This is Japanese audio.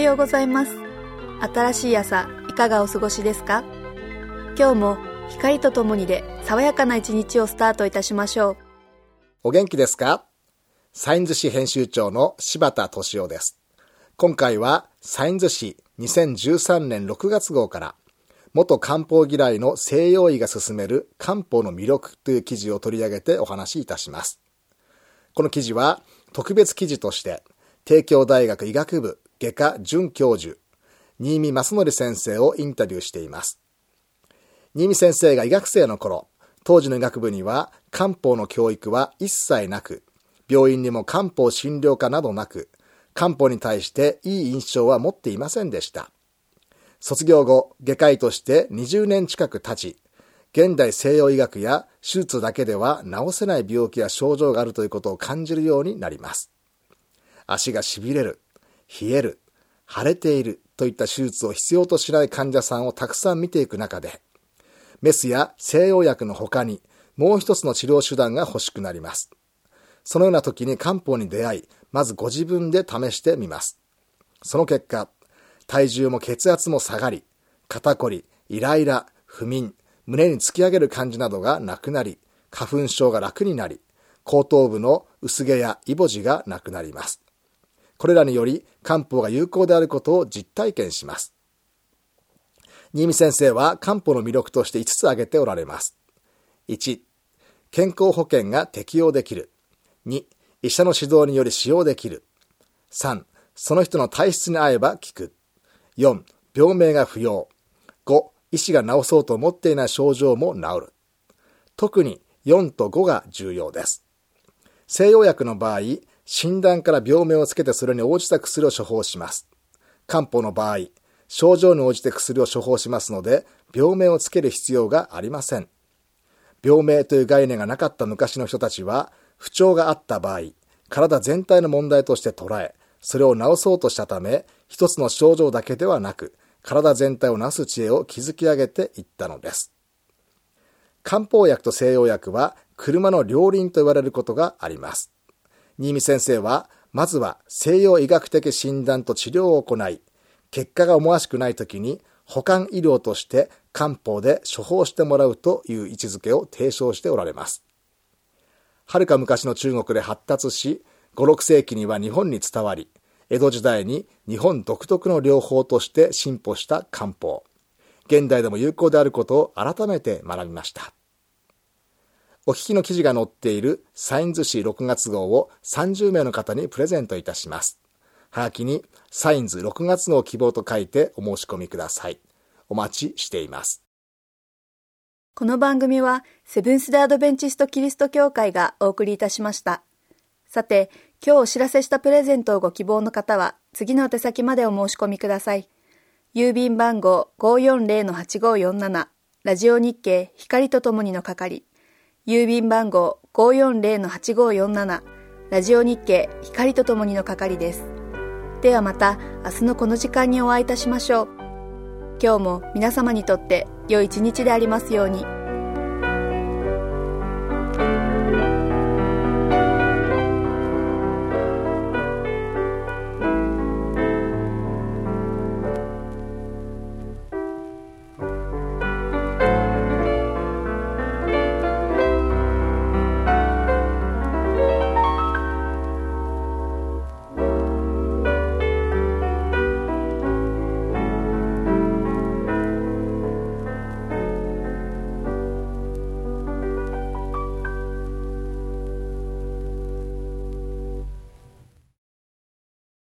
ようございます。新しい朝、いかがお過ごしですか？今日も光とともにで爽やかな一日をスタートいたしましょう。 お元気ですか？サインズ誌編集長の柴田俊夫です。今回はサインズ誌2013年6月号から元漢方嫌いの西洋医が勧める漢方の魅力という記事を取り上げてお話しいたします。この記事は特別記事として帝京大学医学部外科准教授新見正則先生をインタビューしています。新見先生が医学生の頃、当時の医学部には漢方の教育は一切なく、病院にも漢方診療科などなく、漢方に対していい印象は持っていませんでした。卒業後、外科医として20年近く経ち、現代西洋医学や手術だけでは治せない病気や症状があるということを感じるようになります。足がしびれる、冷える、腫れているといった手術を必要としない患者さんをたくさん見ていく中で、メスや西洋薬の他にもう一つの治療手段が欲しくなります。そのような時に漢方に出会い、まずご自分で試してみます。その結果、体重も血圧も下がり、肩こり、イライラ、不眠、胸に突き上げる感じなどがなくなり、花粉症が楽になり、後頭部の薄毛やイボ痔がなくなります。これらにより漢方が有効であることを実体験します。新見先生は漢方の魅力として5つ挙げておられます。1、健康保険が適用できる。2、医者の指導により使用できる。3、その人の体質に合えば効く。4、病名が不要。5、医師が治そうと思っていない症状も治る。特に4と5が重要です。西洋薬の場合、診断から病名をつけてそれに応じた薬を処方します。漢方の場合、症状に応じて薬を処方しますので、病名をつける必要がありません。病名という概念がなかった昔の人たちは、不調があった場合、体全体の問題として捉え、それを治そうとしたため、一つの症状だけではなく、体全体を治す知恵を築き上げていったのです。漢方薬と西洋薬は、車の両輪と言われることがあります。新見先生は、まずは西洋医学的診断と治療を行い、結果が思わしくないときに補完医療として漢方で処方してもらうという位置づけを提唱しておられます。はるか昔の中国で発達し、5、6世紀には日本に伝わり、江戸時代に日本独特の療法として進歩した漢方。現代でも有効であることを改めて学びました。お聞きの記事が載っているサインズ誌6月号を30名の方にプレゼントいたします。はがきにサインズ6月号希望と書いてお申し込みください。お待ちしています。 この番組はセブンス・デ・アドベンチスト・キリスト教会がお送りいたしました。さて、今日お知らせしたプレゼントをご希望の方は次の宛先までお申し込みください。郵便番号 540-8547 ラジオ日経光とともにの係。郵便番号 540-8547 ラジオ日経光とともにの係です。ではまた明日のこの時間にお会いいたしましょう。今日も皆様にとって良い一日でありますように。